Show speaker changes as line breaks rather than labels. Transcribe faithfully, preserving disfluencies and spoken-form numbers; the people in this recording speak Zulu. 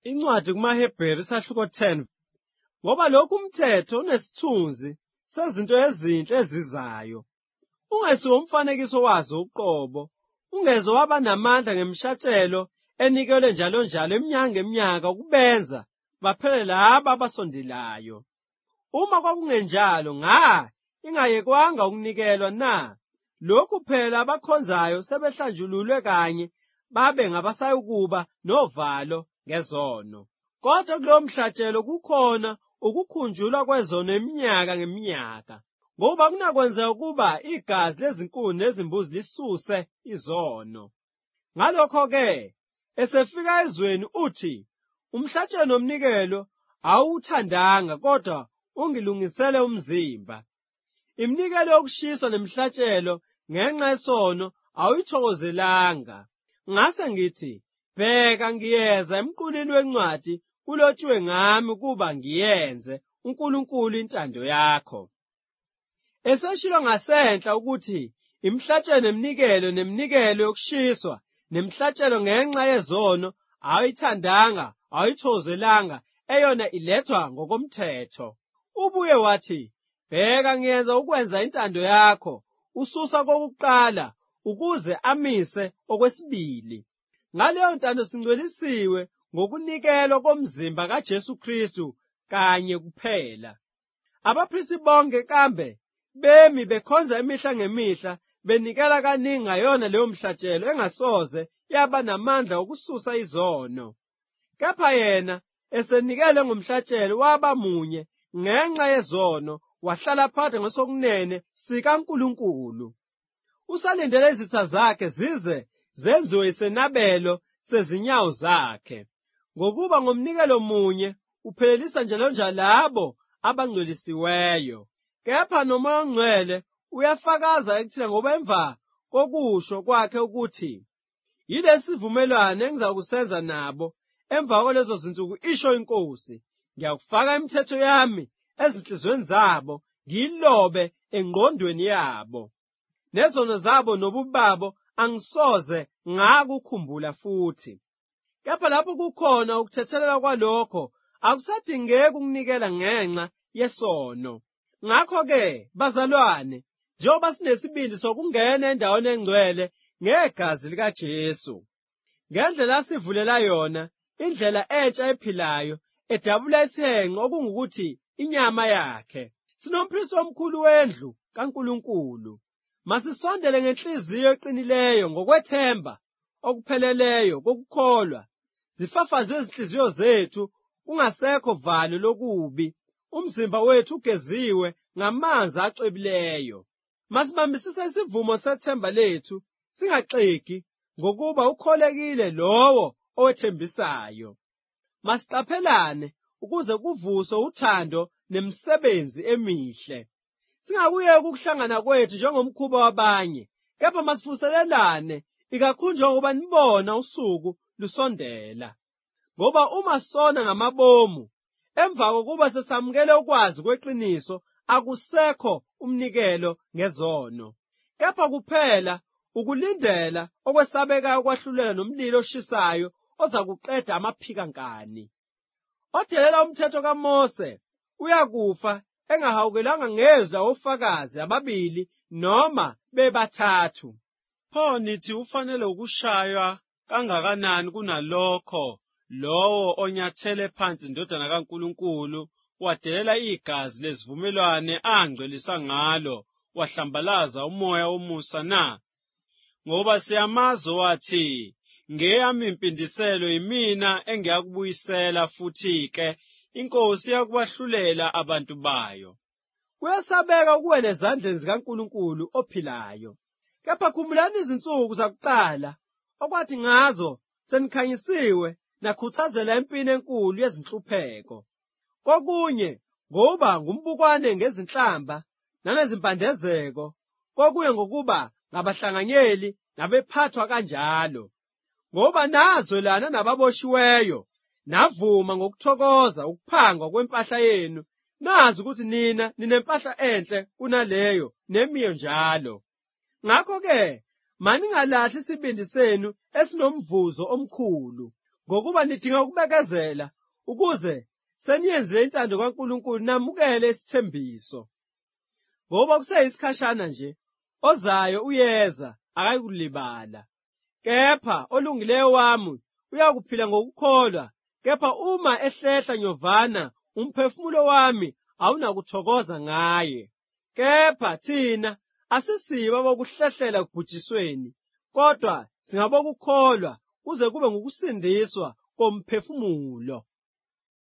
Incwadi kumaHebheru isahluko ten. Ngoba lokhu umthetho unesithunzi sezinto ezinhle ezizayo. Ungesiwo umfanekiso wazo uqobo, ungeze waba namandla ngemshatshelo enikelwe njalo njalo eminyaka ngeminyaka ukubenza baphele laba abasondelayo. Uma kwakungenjalo, nga ingayekwanga ukunikelwa na? Lokhu phela abakhonzayo sebehlanjululwe kanye babe ngabasayukuba novalo ngezono. Kodwa kulowo mhlatshelo kukhona ukukhunjulwa kwezono eminyaka ngeminyaka, ngoba kunakwenzeka ukuba igazi lezinkuni nezimbuzi lisuse izono. Ngalokho-ke, esefika ezweni uthi, umhlatshelo nomnikelo awuthandanga kodwa ungilungisele umzimba. Iminikelo yokushiswa nemihlatshelo ngenxa yesono awuyithokozelanga. Ngase ngithi, bheka ngiyeza emqulwini wencwadi kulotshiwe ngami ukuba ngiyenze uNkulunkulu intando yakho. Eseshilo ngasenhla ukuthi imihlatshelo neminikelo neminikelo yokushiswa nemihlatshelo ngenxa yezono awuyithandanga awuyithokozelanga eyona ilethwa ngokomthetho. Ubuye wathi, bheka ngiyenza ukwenza intando yakho, ususa kokuqala ukuze amise okwesibili. Ngaleyo ntando singcwelisiwe ngokunikelwa komzimba kaJesu Kristu kanye kuphela. Abaphristi bonke kambe bemi bekhonza imihla ngemihla benikela kaningi ngayona leyo mhlatshelo engasoze yaba namandla okususa izono. Kepha yena esenikele ngomhlatshelo waba munye ngenxa yezono, wahlala phakathi ngasokunene sikaNkulunkulu. Usalindele izitha zakhe zize zenziwe isenabelo sezinyawo zakhe. Ngokuba ngomnikelo munye uphelelisa njalo njalo labo abangcwelisiweyo. Kepha noMoya oNgcwele uyafakaza ekuthina ngoba emva kokusho kwakhe ukuthi, yilesi sivumelwano engizakusenza nabo emva kwalezo zinsuku, isho iNkosi, ngiyakufaka imithetho yami ezinhliziyweni zabo, ngiyilobe engqondweni yabo. Nezono zabo nobubi babo angisoze ngakukhumbula futhi. Kepha lapho kukhona ukuthethelelwa kwalokho, akusadingeki ukunikela ngenxa yesono. Ngakho-ke, bazalwane, njengoba sinesibindi sokungena endaweni engcwele ngegazi likaJesu, ngendlela asivulela yona, indlela entsha ephilayo, edabula isihenqo okungukuthi inyama yakhe, sinomphristi omkhulu wendlu kaNkulunkulu. Masisondele ngenhliziyo eqinileyo ngokwethemba okupheleleyo kokukholwa, zifafazwe izinhliziyo zethu, kungasekho valo lokubi, umzimba wethu ugeziwe ngamanzi acwebileyo. Masibambisise isivumo sethemba lethu, singaxegi ngokuba ukholekile lowo owethembisayo. Masiqaphelane ukuze kuvuswe uthando nemisebenzi emihle. Singakuyeki ukuhlangana kwethu njengomkhuba wabanye, kepha masivuselelane, ikakhulu njengoba nibona usuku lusondela. Ngoba uma sona ngamabomu, emva kokuba sesamukele ukwazi kweqiniso, akusekho umnikelo ngezono, kepha kuphela ukulindela okwesabekayo kwahlulela nomlilo oshisayo ozakuqeda amaphikankani. Odelela umthetho kaMose uyakufa engahawukelanga ngezwi ofakazi ababili noma bebathathu. Pho nithi ufanele ukushaywa kangakanani kunalokho lowo onyathele phansi indodana kaNkulunkulu, wadelela igazi lesivumelwano angcwelisa ngalo, wahlambalaza umoya womusa na? Ngoba siyamazi wathi, ngeyami impindiselo yimina engiyakubuyisela, futhi-ke iNkosi iyakubahlulela abantu bayo. Kuyasabeka ukuwela ezandleni zikaNkulunkulu ophilayo. Kepha khumbulani izinsuku zakuqala okwathi ngazo senikhanyisiwe nakhuthazela empini enkulu yezinhlupheko. Kokunye ngoba ngumbukwane ngezinhlamba nangezimpandezeko, kokunye ngokuba ngabahlanganyeli nabephathwa kanjalo. Ngoba nazwelana nababoshiweyo, navuma ngokuthokoza ukuphangwa kwempahla yenu, nazi ukuthi nina ninempahla enhle kunaleyo nemiyo njalo. Ngakho-ke, maningalahli isibindi senu esinomvuzo omkhulu, ngokuba nidinga ukubekezela ukuze seniyenze intando kaNkulunkulu namukele isithembiso. Ngoba kuseyisikhashana nje, ozayo uyeza akayikulibala. Kepha olungileyo wami uyakuphila ngokukholwa, kepha uma ehlehla nyovana umphefumulo wami awunakuthokoza ngaye. Kepha thina asisibo abokuhlehlela ekubhujisweni, kodwa singabokukholwa kuze kube ngukusindiswa komphefumulo.